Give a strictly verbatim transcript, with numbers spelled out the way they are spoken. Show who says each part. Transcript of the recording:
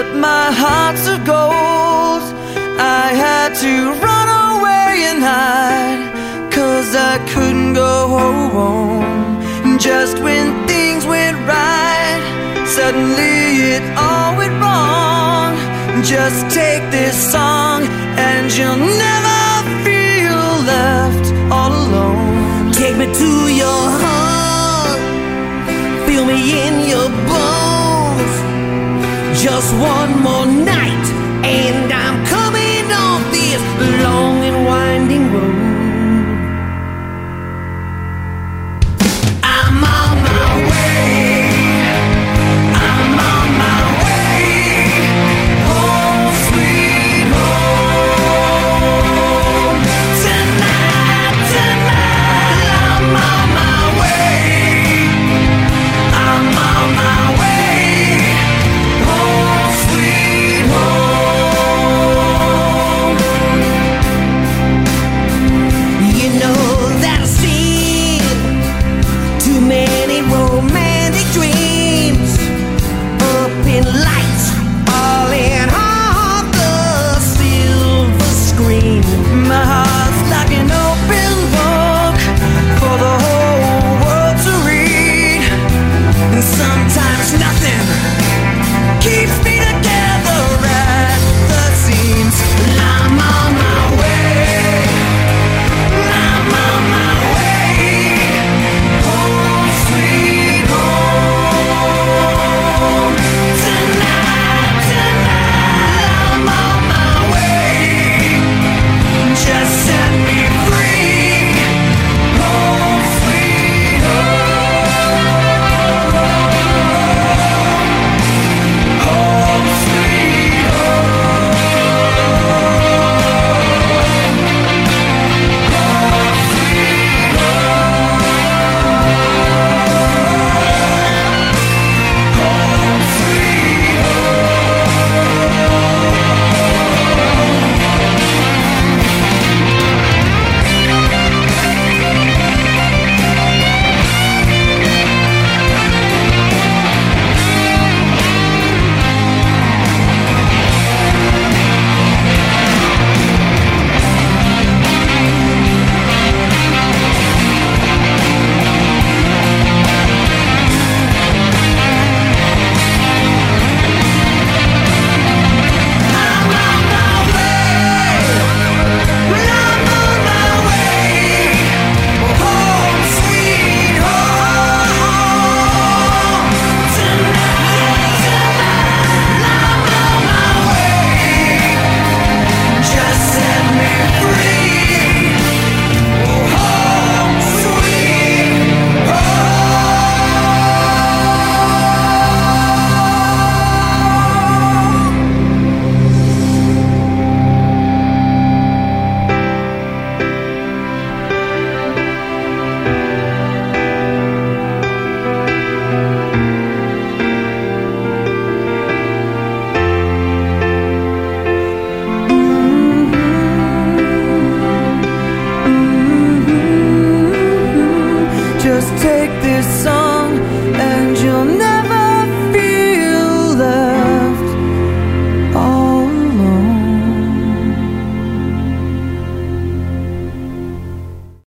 Speaker 1: but my heart's of gold. I had to run away and hide, 'cause I couldn't go home. Just when things went right, suddenly it all went wrong. Just take this song and you'll never feel left all alone.
Speaker 2: Take me to your heart, feel me in your bones. Just one more night and I'm